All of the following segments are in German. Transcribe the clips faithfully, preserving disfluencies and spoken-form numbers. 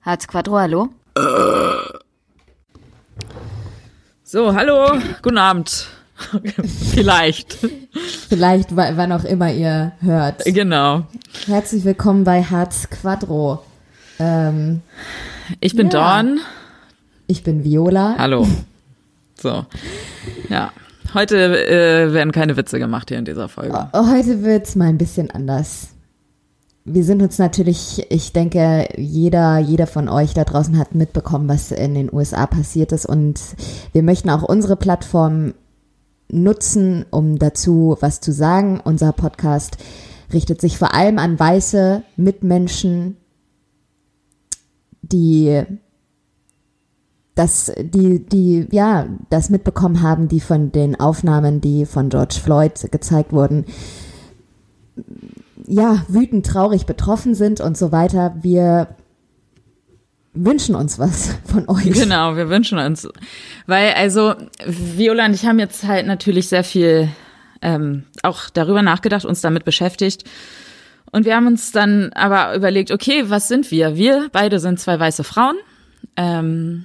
Hartz Quattro, hallo? So, hallo, guten Abend. Vielleicht. Vielleicht, wann auch immer ihr hört. Genau. Herzlich willkommen bei Hartz Quattro. Ähm, ich bin ja. Dawn. Ich bin Viola. Hallo. So, ja. Heute äh, werden keine Witze gemacht hier in dieser Folge. Heute wird's mal ein bisschen anders. Wir sind uns natürlich, ich denke, jeder, jeder von euch da draußen hat mitbekommen, was in den U S A passiert ist, und wir möchten auch unsere Plattform nutzen, um dazu was zu sagen. Unser Podcast richtet sich vor allem an weiße Mitmenschen, die das, die, die, ja, das mitbekommen haben, die von den Aufnahmen, die von George Floyd gezeigt wurden, ja, wütend, traurig, betroffen sind und so weiter. Wir wünschen uns was von euch. Genau, wir wünschen uns. Weil also Viola und ich haben jetzt halt natürlich sehr viel ähm, auch darüber nachgedacht, uns damit beschäftigt. Und wir haben uns dann aber überlegt, okay, was sind wir? Wir beide sind zwei weiße Frauen. Ähm,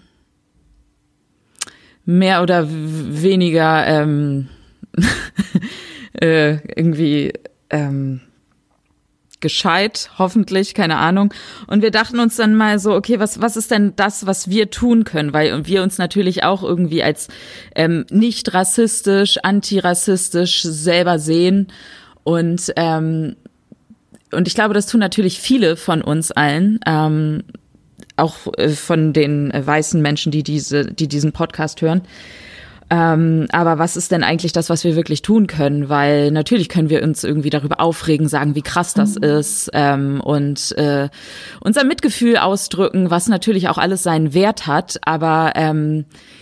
mehr oder w- weniger ähm, äh, irgendwie ähm, gescheit, hoffentlich, keine Ahnung. Und wir dachten uns dann mal so, okay, was was ist denn das, was wir tun können? Weil wir uns natürlich auch irgendwie als ähm, nicht rassistisch, antirassistisch selber sehen. Und ähm, und ich glaube, das tun natürlich viele von uns allen, ähm, auch äh, von den äh, weißen Menschen, die diese, die diesen Podcast hören. Ähm, aber was ist denn eigentlich das, was wir wirklich tun können? Weil natürlich können wir uns irgendwie darüber aufregen, sagen, wie krass das ist, ähm, und äh, unser Mitgefühl ausdrücken, was natürlich auch alles seinen Wert hat. Aber ähm,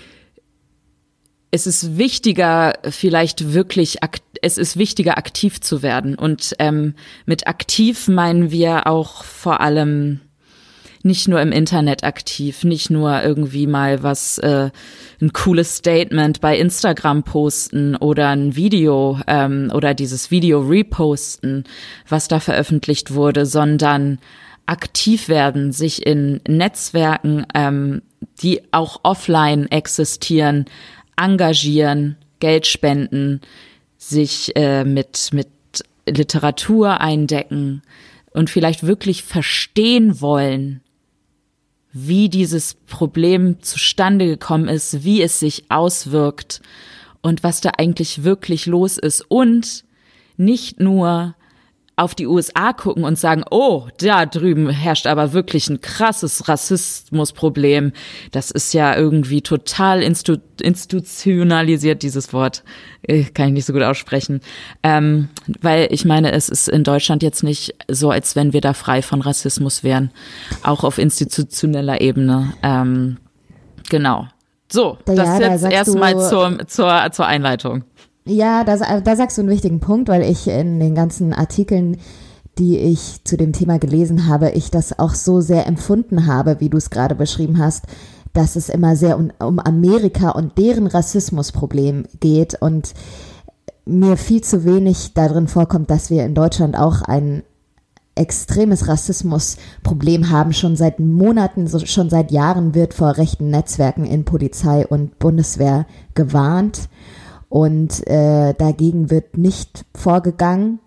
es ist wichtiger, vielleicht wirklich, akt- es ist wichtiger, aktiv zu werden. Und ähm, mit aktiv meinen wir auch vor allem nicht nur im Internet aktiv, nicht nur irgendwie mal was, äh, ein cooles Statement bei Instagram posten oder ein Video ähm, oder dieses Video reposten, was da veröffentlicht wurde, sondern aktiv werden, sich in Netzwerken, ähm, die auch offline existieren, engagieren, Geld spenden, sich äh, mit mit Literatur eindecken und vielleicht wirklich verstehen wollen, wie dieses Problem zustande gekommen ist, wie es sich auswirkt und was da eigentlich wirklich los ist. Und nicht nur auf die U S A gucken und sagen, oh, da drüben herrscht aber wirklich ein krasses Rassismusproblem. Das ist ja irgendwie total instu- institutionalisiert, dieses Wort. Kann ich nicht so gut aussprechen. Ähm, weil ich meine, es ist in Deutschland jetzt nicht so, als wenn wir da frei von Rassismus wären. Auch auf institutioneller Ebene. Ähm, genau. So, Ja, das da jetzt sagst erstmal du- zur, zur, zur Einleitung. Ja, da, da sagst du einen wichtigen Punkt, weil ich in den ganzen Artikeln, die ich zu dem Thema gelesen habe, ich das auch so sehr empfunden habe, wie du es gerade beschrieben hast, dass es immer sehr um, um Amerika und deren Rassismusproblem geht und mir viel zu wenig darin vorkommt, dass wir in Deutschland auch ein extremes Rassismusproblem haben. Schon seit Monaten, so, schon seit Jahren wird vor rechten Netzwerken in Polizei und Bundeswehr gewarnt. Und äh, dagegen wird nicht vorgegangen.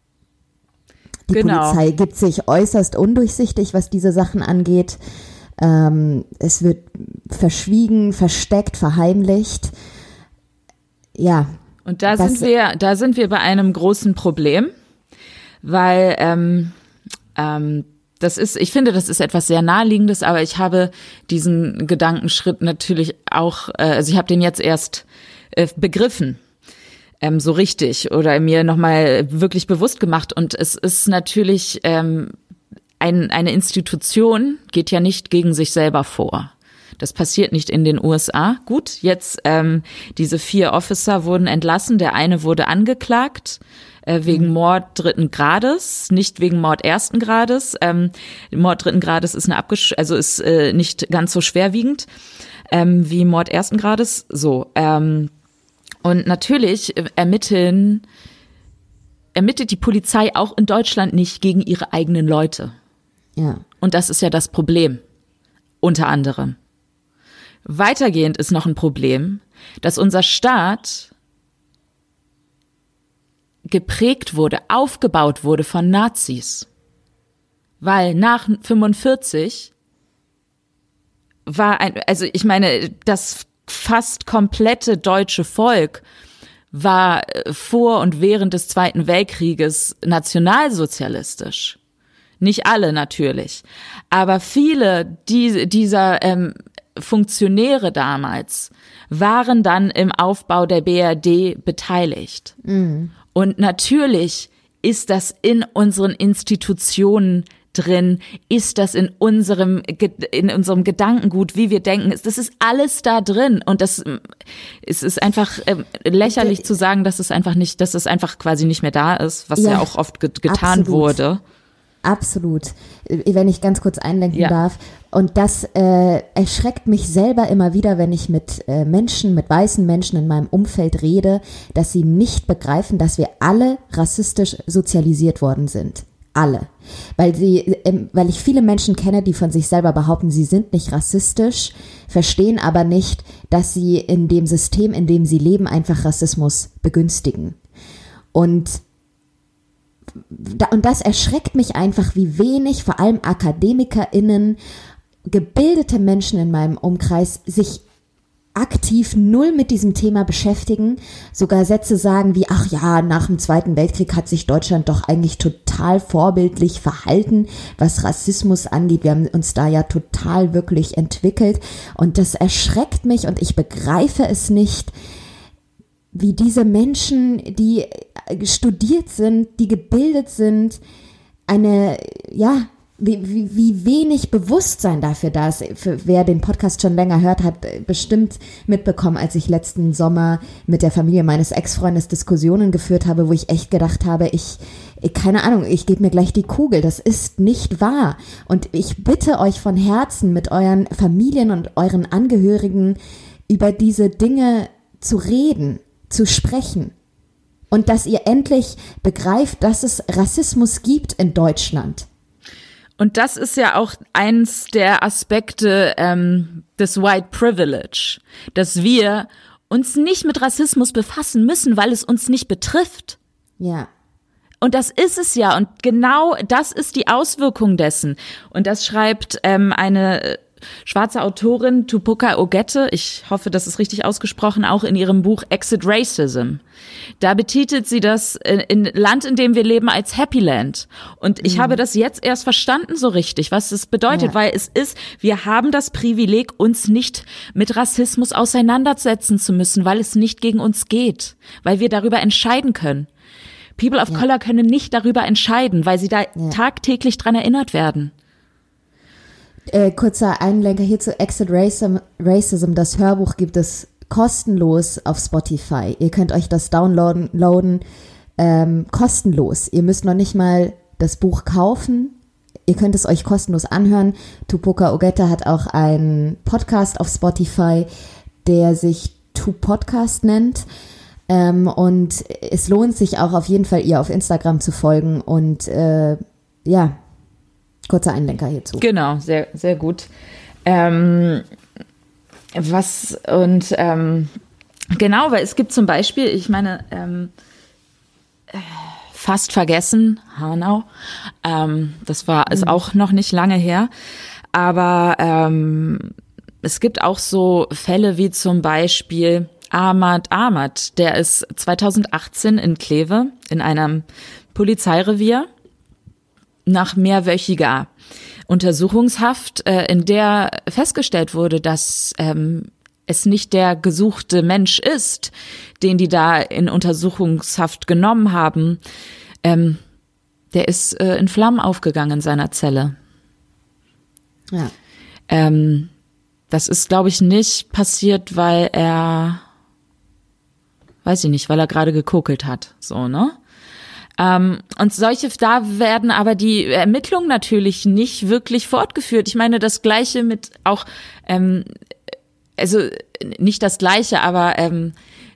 Die Genau. Polizei gibt sich äußerst undurchsichtig, was diese Sachen angeht. Ähm, es wird verschwiegen, versteckt, verheimlicht. Ja. Und da das- sind wir, da sind wir bei einem großen Problem, weil ähm, ähm, das ist, ich finde, das ist etwas sehr Naheliegendes, aber ich habe diesen Gedankenschritt natürlich auch, äh, also ich habe den jetzt erst äh, begriffen, ähm, so richtig, oder mir nochmal wirklich bewusst gemacht. Und es ist natürlich, ähm, ein, eine Institution geht ja nicht gegen sich selber vor. Das passiert nicht in den U S A. Gut, jetzt ähm, diese vier Officer wurden entlassen. Der eine wurde angeklagt äh, wegen Mord dritten Grades, nicht wegen Mord ersten Grades. Ähm, Mord dritten Grades ist eine abgesch- also ist äh, nicht ganz so schwerwiegend ähm, wie Mord ersten Grades. So. Ähm, und natürlich ermitteln ermittelt die Polizei auch in Deutschland nicht gegen ihre eigenen Leute. Ja. Und das ist ja das Problem. unter anderem. Weitergehend ist noch ein Problem, dass unser Staat geprägt wurde, aufgebaut wurde von Nazis. Weil nach fünfundvierzig war ein, also ich meine, das fast komplette deutsche Volk war vor und während des Zweiten Weltkrieges nationalsozialistisch. Nicht alle natürlich, aber viele die, dieser ähm, Funktionäre damals waren dann im Aufbau der B R D beteiligt. Mhm. Und natürlich ist das in unseren Institutionen drin, ist das in unserem in unserem Gedankengut, wie wir denken, das ist alles da drin und das es ist einfach äh, lächerlich okay. zu sagen, dass es einfach nicht, dass es einfach quasi nicht mehr da ist, was ja, ja auch oft get- getan absolut. wurde. Absolut. Wenn ich ganz kurz einlenken ja. darf. Und das äh, erschreckt mich selber immer wieder, wenn ich mit äh, Menschen, mit weißen Menschen in meinem Umfeld rede, dass sie nicht begreifen, dass wir alle rassistisch sozialisiert worden sind. Alle. Weil sie, ähm, weil ich viele Menschen kenne, die von sich selber behaupten, sie sind nicht rassistisch, verstehen aber nicht, dass sie in dem System, in dem sie leben, einfach Rassismus begünstigen. Und Und das erschreckt mich einfach, wie wenig vor allem AkademikerInnen, gebildete Menschen in meinem Umkreis sich aktiv null mit diesem Thema beschäftigen, sogar Sätze sagen wie, ach ja, nach dem Zweiten Weltkrieg hat sich Deutschland doch eigentlich total vorbildlich verhalten, was Rassismus angeht. Wir haben uns da ja total wirklich entwickelt und das erschreckt mich und ich begreife es nicht, wie diese Menschen, die studiert sind, die gebildet sind, eine, ja, wie, wie, wie wenig Bewusstsein dafür da ist. Für wer den Podcast schon länger hört, hat bestimmt mitbekommen, als ich letzten Sommer mit der Familie meines Ex-Freundes Diskussionen geführt habe, wo ich echt gedacht habe, ich, ich keine Ahnung, ich gebe mir gleich die Kugel. Das ist nicht wahr. Und ich bitte euch von Herzen, mit euren Familien und euren Angehörigen über diese Dinge zu reden, zu sprechen. Und dass ihr endlich begreift, dass es Rassismus gibt in Deutschland. Und das ist ja auch eins der Aspekte ähm, des White Privilege, dass wir uns nicht mit Rassismus befassen müssen, weil es uns nicht betrifft. Ja. Und das ist es ja. Und genau das ist die Auswirkung dessen. Und das schreibt ähm, eine schwarze Autorin, Tupoka Ogette, ich hoffe, das ist richtig ausgesprochen, auch in ihrem Buch Exit Racism. Da betitelt sie das in, in Land, in dem wir leben, als Happy Land. Und ich mhm. habe das jetzt erst verstanden so richtig, was das bedeutet, ja. weil es ist, wir haben das Privileg, uns nicht mit Rassismus auseinandersetzen zu müssen, weil es nicht gegen uns geht, weil wir darüber entscheiden können. People of ja. Color können nicht darüber entscheiden, weil sie da ja. tagtäglich dran erinnert werden. Äh, kurzer Einlenker hierzu, Exit Racism, Racism, das Hörbuch gibt es kostenlos auf Spotify. Ihr könnt euch das downloaden, loaden, ähm, kostenlos. Ihr müsst noch nicht mal das Buch kaufen. Ihr könnt es euch kostenlos anhören. Tupoka Ogette hat auch einen Podcast auf Spotify, der sich Tu Podcast nennt. Ähm, und es lohnt sich auch auf jeden Fall, ihr auf Instagram zu folgen und äh, ja, kurzer Einlenker hierzu. Genau, sehr, sehr gut. Ähm, was und ähm, genau, weil es gibt zum Beispiel, ich meine, ähm, fast vergessen, Hanau, ähm, das war ist mhm. auch noch nicht lange her, aber ähm, es gibt auch so Fälle wie zum Beispiel Ahmad Ahmad, der ist zweitausendachtzehn in Kleve in einem Polizeirevier nach mehrwöchiger Untersuchungshaft, äh, in der festgestellt wurde, dass ähm, es nicht der gesuchte Mensch ist, den die da in Untersuchungshaft genommen haben, ähm, der ist äh, in Flammen aufgegangen in seiner Zelle. Ja. Ähm, das ist, glaube ich, nicht passiert, weil er, weiß ich nicht, weil er gerade gekokelt hat, so, ne? Ähm, und solche, da werden aber die Ermittlungen natürlich nicht wirklich fortgeführt. Ich meine, das Gleiche mit auch, ähm, also nicht das Gleiche, aber ähm,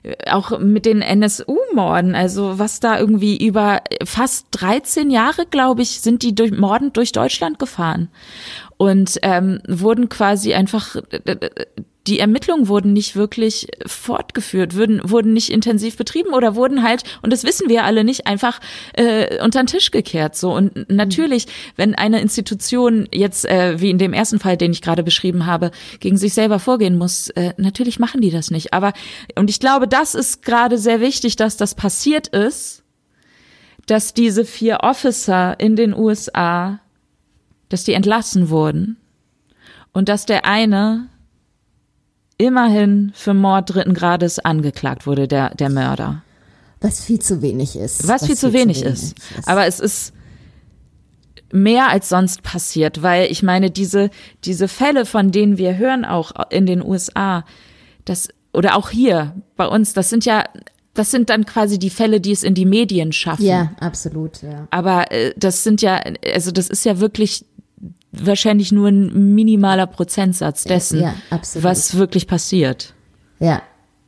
auch mit den N S U-Morden, also was da irgendwie über fast dreizehn Jahre, glaube ich, sind die durch mordend durch Deutschland gefahren und ähm, wurden quasi einfach, die Ermittlungen wurden nicht wirklich fortgeführt, wurden, wurden nicht intensiv betrieben oder wurden halt, und das wissen wir alle nicht, einfach äh, unter den Tisch gekehrt. So. Und natürlich, wenn eine Institution jetzt, äh, wie in dem ersten Fall, den ich gerade beschrieben habe, gegen sich selber vorgehen muss, äh, natürlich machen die das nicht. Aber, und ich glaube, das ist gerade sehr wichtig, dass das passiert ist, dass diese vier Officer in den U S A, dass die entlassen wurden und dass der eine immerhin für Mord dritten Grades angeklagt wurde, der, der Mörder. Was viel zu wenig ist. Was, Was viel, zu, viel wenig zu wenig ist. ist. Aber es ist mehr als sonst passiert, weil ich meine, diese, diese Fälle, von denen wir hören, auch in den U S A, das, oder auch hier bei uns, das sind ja, das sind dann quasi die Fälle, die es in die Medien schaffen. Ja, absolut, ja. Aber äh, das sind ja, also das ist ja wirklich wahrscheinlich nur ein minimaler Prozentsatz dessen, ja, was wirklich passiert. Ja.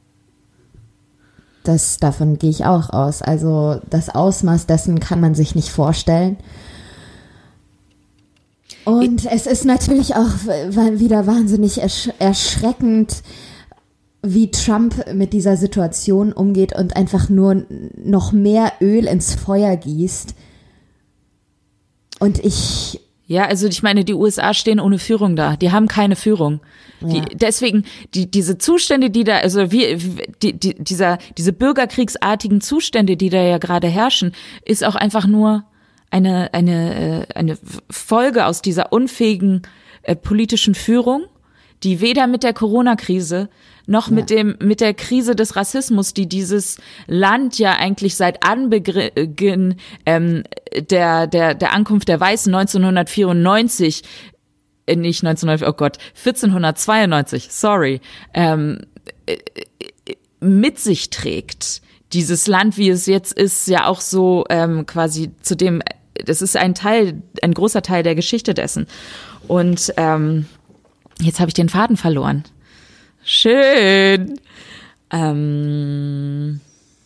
Das, davon gehe ich auch aus. Also das Ausmaß dessen kann man sich nicht vorstellen. Und ich, es ist natürlich auch wieder wahnsinnig ersch- erschreckend, wie Trump mit dieser Situation umgeht und einfach nur noch mehr Öl ins Feuer gießt. Und ich... Ja, also ich meine, die U S A stehen ohne Führung da. Die haben keine Führung. Die, Ja. Deswegen, die, diese Zustände, die da, also wie, die, die, dieser, diese bürgerkriegsartigen Zustände, die da ja gerade herrschen, ist auch einfach nur eine, eine, eine Folge aus dieser unfähigen äh, politischen Führung, die weder mit der Corona-Krise noch ja. mit dem, mit der Krise des Rassismus, die dieses Land ja eigentlich seit Anbeginn ähm, der, der, der Ankunft der Weißen neunzehnhundertvierundneunzig, äh, nicht neunzehnhundert, oh Gott, vierzehnhundertzweiundneunzig, sorry, ähm, äh, mit sich trägt. Dieses Land, wie es jetzt ist, ja auch so ähm, quasi zu dem, das ist ein Teil, ein großer Teil der Geschichte dessen. Und ähm, jetzt habe ich den Faden verloren. Schön. Ähm,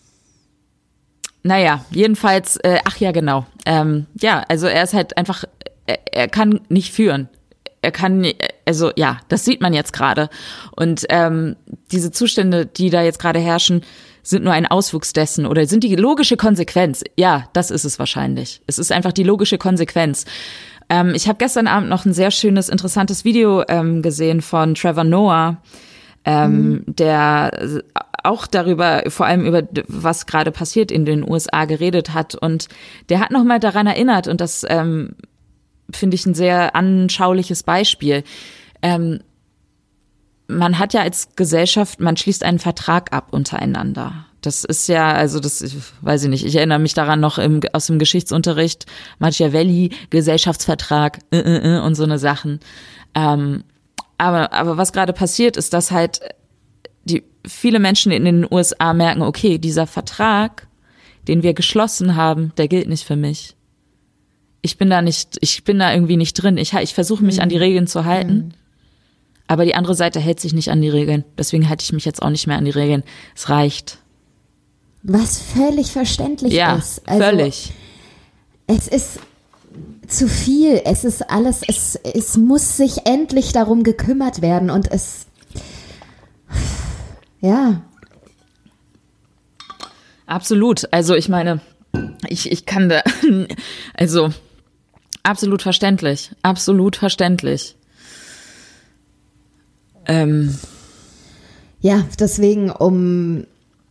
naja, jedenfalls, äh, ach ja, genau. Ähm, ja, also er ist halt einfach, er, er kann nicht führen. Er kann, also ja, das sieht man jetzt gerade. Und ähm, diese Zustände, die da jetzt gerade herrschen, sind nur ein Auswuchs dessen oder sind die logische Konsequenz. Ja, das ist es wahrscheinlich. Es ist einfach die logische Konsequenz. Ähm, ich habe gestern Abend noch ein sehr schönes, interessantes Video ähm, gesehen von Trevor Noah, ähm, mhm. der auch darüber, vor allem über was gerade passiert in den U S A geredet hat. Und der hat nochmal daran erinnert, und das ähm, finde ich ein sehr anschauliches Beispiel. Ähm, man hat ja als Gesellschaft, man schließt einen Vertrag ab untereinander. Das ist ja, also das, ich weiß ich nicht, ich erinnere mich daran noch im, aus dem Geschichtsunterricht, Machiavelli, Gesellschaftsvertrag äh, äh, äh, und so eine Sachen. Ähm, aber, aber was gerade passiert, ist, dass halt die viele Menschen in den U S A merken, okay, dieser Vertrag, den wir geschlossen haben, der gilt nicht für mich. Ich bin da nicht, ich bin da irgendwie nicht drin. Ich, ich versuche mich mhm. an die Regeln zu halten. Mhm. Aber die andere Seite hält sich nicht an die Regeln. Deswegen halte ich mich jetzt auch nicht mehr an die Regeln. Es reicht. Was völlig verständlich ja, ist. Also, völlig. Es ist zu viel. Es ist alles, es, es muss sich endlich darum gekümmert werden. Und es, ja. Absolut. Also ich meine, ich, ich kann da, also absolut verständlich. Absolut verständlich. Ähm. Ja, deswegen, um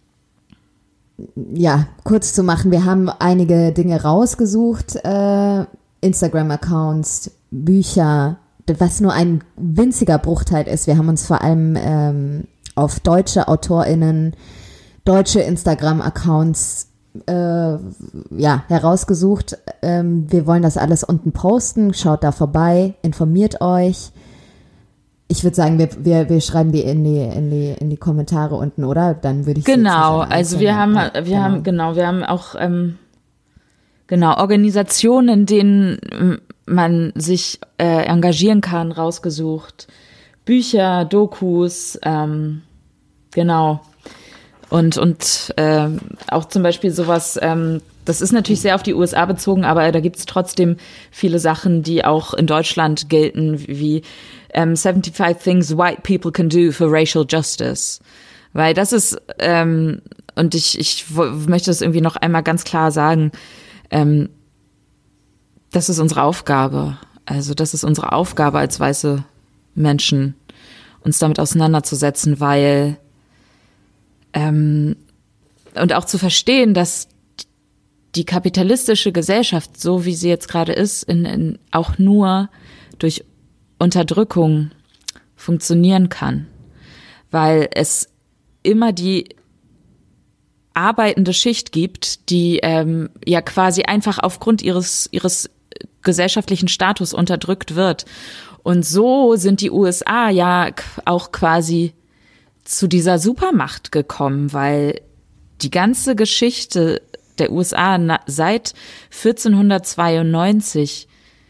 ja, kurz zu machen, wir haben einige Dinge rausgesucht, äh, Instagram-Accounts, Bücher, was nur ein winziger Bruchteil ist. Wir haben uns vor allem ähm, auf deutsche AutorInnen, deutsche Instagram-Accounts äh, ja, herausgesucht. Ähm, wir wollen das alles unten posten, schaut da vorbei, informiert euch. Ich würde sagen, wir, wir, wir schreiben die in die, in die, in die Kommentare unten, oder? Dann würde ich Genau, also wir haben, wir genau. haben, genau, wir haben auch, ähm, genau, Organisationen, in denen man sich äh, engagieren kann, rausgesucht. Bücher, Dokus, ähm, genau. Und, und äh, auch zum Beispiel sowas, ähm, das ist natürlich sehr auf die U S A bezogen, aber da gibt es trotzdem viele Sachen, die auch in Deutschland gelten, wie ähm, seventy-five Things White People Can Do for Racial Justice. Weil das ist, ähm, und ich, ich w- möchte das irgendwie noch einmal ganz klar sagen, ähm, das ist unsere Aufgabe. Also das ist unsere Aufgabe als weiße Menschen, uns damit auseinanderzusetzen, weil ähm, und auch zu verstehen, dass die kapitalistische Gesellschaft, so wie sie jetzt gerade ist, in, in, auch nur durch Unterdrückung funktionieren kann, weil es immer die arbeitende Schicht gibt, die ähm, ja quasi einfach aufgrund ihres ihres gesellschaftlichen Status unterdrückt wird. Und so sind die U S A ja auch quasi zu dieser Supermacht gekommen, weil die ganze Geschichte der U S A na, seit vierzehnhundertzweiundneunzig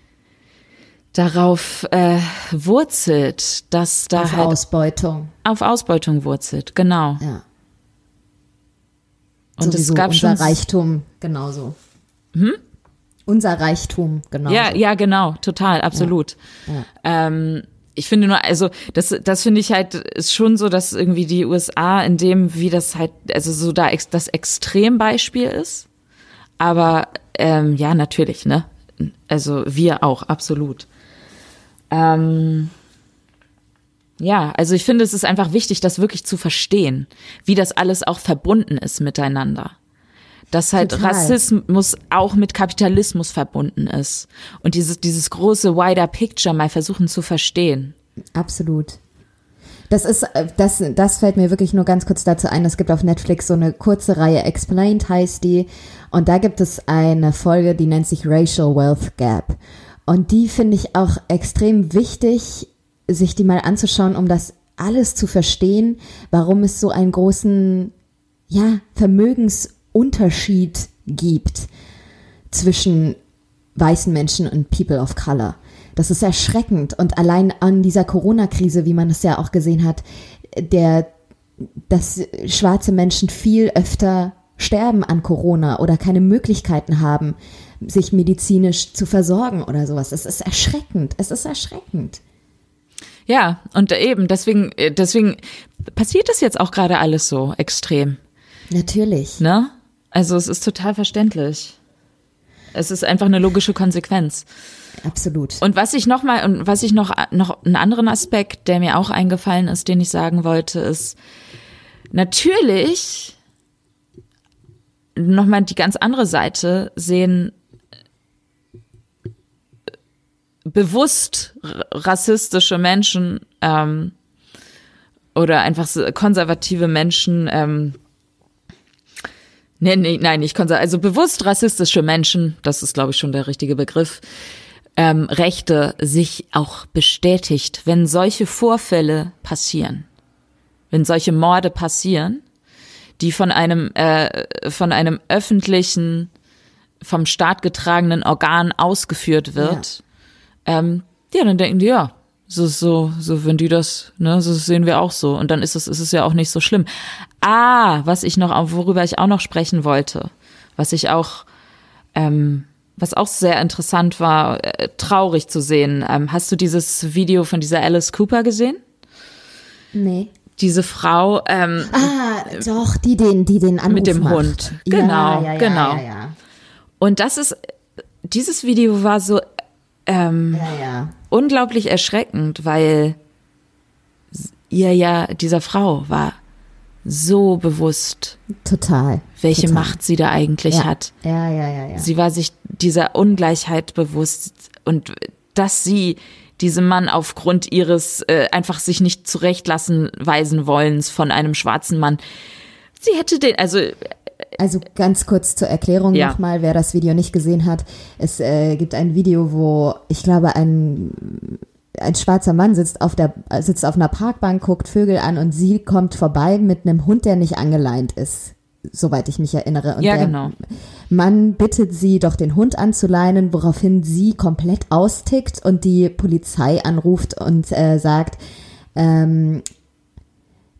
darauf äh, wurzelt, dass da auf halt Ausbeutung. Auf Ausbeutung wurzelt, genau. Ja. Und Sowieso es gab unser schon Reichtum genauso. Hm? Unser Reichtum genauso. Ja, ja, genau, total, absolut. Ja. Ja. Ähm, ich finde nur, also das, das finde ich halt ist schon so, dass irgendwie die U S A in dem, wie das halt, also so da ex, das Extrembeispiel ist. Aber ähm, ja, natürlich, ne? Also wir auch, absolut. Ähm, ja, also ich finde, es ist einfach wichtig, das wirklich zu verstehen, wie das alles auch verbunden ist miteinander. Dass halt Total. Rassismus auch mit Kapitalismus verbunden ist. Und dieses, dieses große wider Picture mal versuchen zu verstehen. Absolut. Das ist, das, das fällt mir wirklich nur ganz kurz dazu ein. Es gibt auf Netflix so eine kurze Reihe, Explained heißt die. Und da gibt es eine Folge, die nennt sich Racial Wealth Gap. Und die finde ich auch extrem wichtig, sich die mal anzuschauen, um das alles zu verstehen, warum es so einen großen, ja, Vermögensunterschied gibt zwischen weißen Menschen und People of Color. Das ist erschreckend. Und allein an dieser Corona-Krise, wie man es ja auch gesehen hat, der, dass schwarze Menschen viel öfter sterben an Corona oder keine Möglichkeiten haben, sich medizinisch zu versorgen oder sowas. Es ist erschreckend. Es ist erschreckend. Ja, und eben, deswegen, deswegen passiert das jetzt auch gerade alles so extrem. Natürlich. Ne? Also es ist total verständlich. Es ist einfach eine logische Konsequenz. Absolut. Und was ich noch mal, und was ich noch, noch einen anderen Aspekt, der mir auch eingefallen ist, den ich sagen wollte, ist, natürlich nochmal die ganz andere Seite sehen, bewusst rassistische Menschen ähm, oder einfach so konservative Menschen, ähm, nee, nee, nein, nicht konservativ, also bewusst rassistische Menschen, das ist, glaube ich, schon der richtige Begriff, ähm, Rechte sich auch bestätigt, wenn solche Vorfälle passieren, wenn solche Morde passieren, die von einem äh, von einem öffentlichen, vom Staat getragenen Organ ausgeführt wird. Ja. Ähm, ja, dann denken die, ja, so, so, so, wenn die das, ne, so sehen wir auch so. Und dann ist es, ist es ja auch nicht so schlimm. Ah, was ich noch, worüber ich auch noch sprechen wollte, was ich auch, ähm, was auch sehr interessant war, äh, traurig zu sehen. Ähm, hast du dieses Video von dieser Alice Cooper gesehen? Nee. Diese Frau, ähm, ah, doch, die den, die den Anruf mit dem macht. Hund. Genau, ja, ja, genau. Ja, ja. Und das ist, dieses Video war so, Ähm, ja, ja. unglaublich erschreckend, weil ihr ja, dieser Frau war so bewusst, total, welche total. Macht sie da eigentlich ja. hat. Ja, ja, ja, ja. Sie war sich dieser Ungleichheit bewusst und dass sie diesem Mann aufgrund ihres äh, einfach sich nicht zurechtlassen weisen wollens von einem schwarzen Mann, sie hätte den, also Also ganz kurz zur Erklärung ja. nochmal, wer das Video nicht gesehen hat. Es äh, gibt ein Video, wo ich glaube, ein, ein schwarzer Mann sitzt auf, der, sitzt auf einer Parkbank, guckt Vögel an und sie kommt vorbei mit einem Hund, der nicht angeleint ist, soweit ich mich erinnere. Und ja, der genau. Mann bittet sie, doch den Hund anzuleinen, woraufhin sie komplett austickt und die Polizei anruft und äh, sagt, ähm,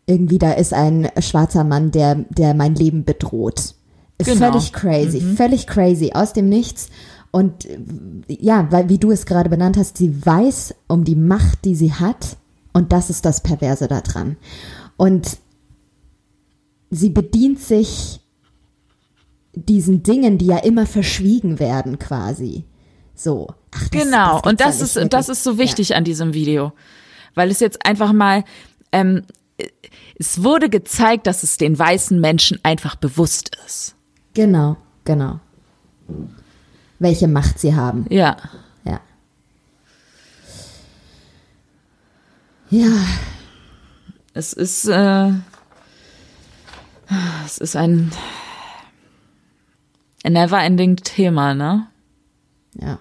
irgendwie da ist ein schwarzer Mann, der, der mein Leben bedroht. Genau. Völlig crazy, mhm. völlig crazy, aus dem Nichts. Und ja, weil, wie du es gerade benannt hast, sie weiß um die Macht, die sie hat, und das ist das Perverse daran. Und sie bedient sich diesen Dingen, die ja immer verschwiegen werden quasi. So. Ach, das, genau, das und das ist, wirklich, das ist so wichtig ja. an diesem Video. Weil es jetzt einfach mal, ähm, es wurde gezeigt, dass es den weißen Menschen einfach bewusst ist. Genau, genau. Welche Macht sie haben. Ja. Ja. Ja. Es ist, äh, es ist ein never-ending Thema, ne? Ja.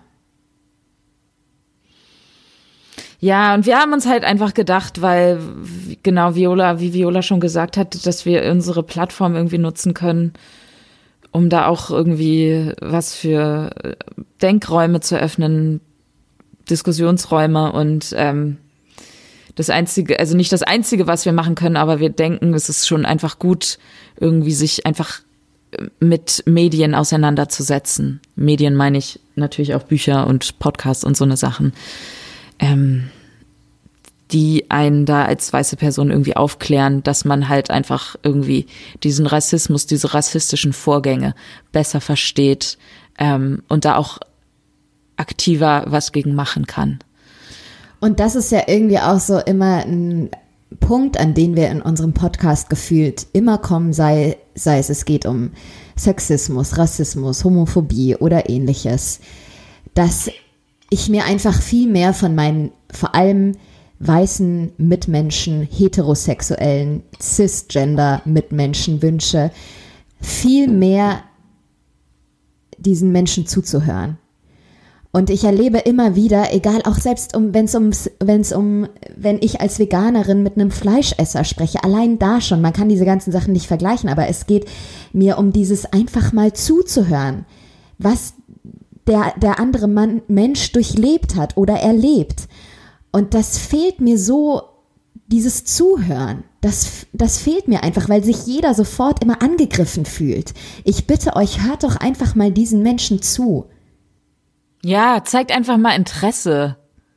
Ja, und wir haben uns halt einfach gedacht, weil genau Viola, wie Viola schon gesagt hat, dass wir unsere Plattform irgendwie nutzen können, um da auch irgendwie was für Denkräume zu öffnen, Diskussionsräume und ähm, das Einzige, also nicht das Einzige, was wir machen können, aber wir denken, es ist schon einfach gut, irgendwie sich einfach mit Medien auseinanderzusetzen. Medien meine ich natürlich auch Bücher und Podcasts und so eine Sachen, ähm, die einen da als weiße Person irgendwie aufklären, dass man halt einfach irgendwie diesen Rassismus, diese rassistischen Vorgänge besser versteht ähm, und da auch aktiver was gegen machen kann. Und das ist ja irgendwie auch so immer ein Punkt, an den wir in unserem Podcast gefühlt immer kommen, sei, sei es, es geht um Sexismus, Rassismus, Homophobie oder ähnliches, dass ich mir einfach viel mehr von meinen, vor allem weißen Mitmenschen, heterosexuellen, cisgender Mitmenschen wünsche, viel mehr diesen Menschen zuzuhören. Und ich erlebe immer wieder, egal auch selbst um, wenn es ums, wenn es um, wenn ich als Veganerin mit einem Fleischesser spreche, allein da schon, man kann diese ganzen Sachen nicht vergleichen, aber es geht mir um dieses einfach mal zuzuhören, was der, der andere Mann, Mensch durchlebt hat oder erlebt. Und das fehlt mir so, dieses Zuhören, das, das fehlt mir einfach, weil sich jeder sofort immer angegriffen fühlt. Ich bitte euch, hört doch einfach mal diesen Menschen zu. Ja, zeigt einfach mal Interesse.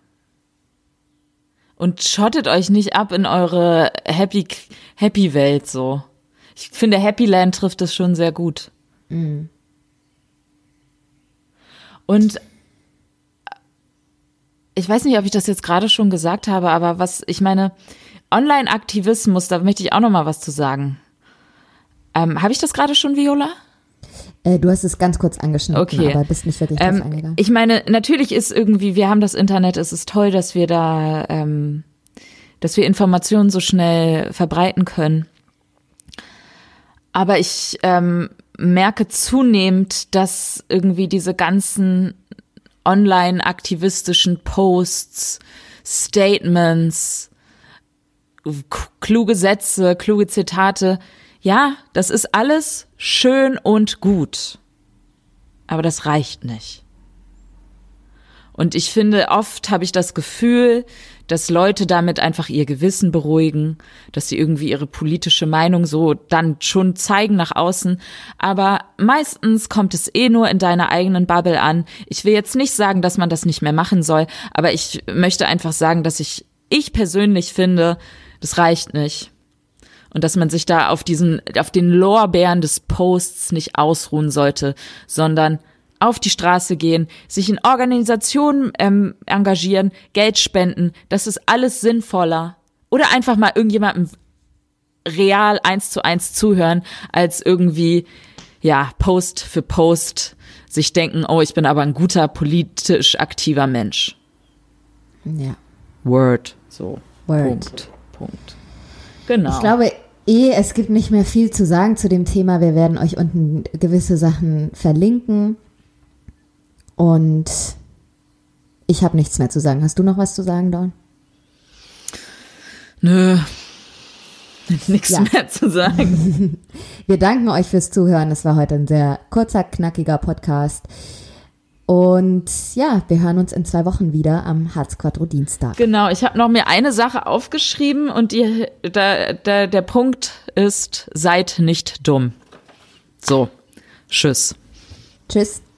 Und schottet euch nicht ab in eure Happy, Happy Welt so. Ich finde, Happy Land trifft es schon sehr gut. Mhm. Und ich weiß nicht, ob ich das jetzt gerade schon gesagt habe, aber was, ich meine, Online-Aktivismus, da möchte ich auch noch mal was zu sagen. Ähm, habe ich das gerade schon, Viola? Äh, du hast es ganz kurz angeschnitten, okay. aber bist nicht wirklich drauf ähm, eingegangen. Ich meine, natürlich ist irgendwie, wir haben das Internet, es ist toll, dass wir da, ähm, dass wir Informationen so schnell verbreiten können. Aber ich ähm, merke zunehmend, dass irgendwie diese ganzen online-aktivistischen Posts, Statements, k- kluge Sätze, kluge Zitate, ja, das ist alles schön und gut. Aber das reicht nicht. Und ich finde, oft habe ich das Gefühl, dass Leute damit einfach ihr Gewissen beruhigen, dass sie irgendwie ihre politische Meinung so dann schon zeigen nach außen. Aber meistens kommt es eh nur in deiner eigenen Bubble an. Ich will jetzt nicht sagen, dass man das nicht mehr machen soll, aber ich möchte einfach sagen, dass ich, ich persönlich finde, das reicht nicht. Und dass man sich da auf diesen, auf den Lorbeeren des Posts nicht ausruhen sollte, sondern auf die Straße gehen, sich in Organisationen ähm, engagieren, Geld spenden, das ist alles sinnvoller. Oder einfach mal irgendjemandem real eins zu eins zuhören, als irgendwie, ja, Post für Post sich denken, oh, ich bin aber ein guter, politisch aktiver Mensch. Ja. Word, so. Word. Punkt. Punkt. Genau. Ich glaube, eh, es gibt nicht mehr viel zu sagen zu dem Thema. Wir werden euch unten gewisse Sachen verlinken. Und ich habe nichts mehr zu sagen. Hast du noch was zu sagen, Dawn? Nö, nichts Ja. mehr zu sagen. Wir danken euch fürs Zuhören. Es war heute ein sehr kurzer, knackiger Podcast. Und ja, wir hören uns in zwei Wochen wieder am Harzquadro Dienstag. Genau, ich habe noch mir eine Sache aufgeschrieben und die, da, da, der Punkt ist, seid nicht dumm. So, tschüss. Tschüss.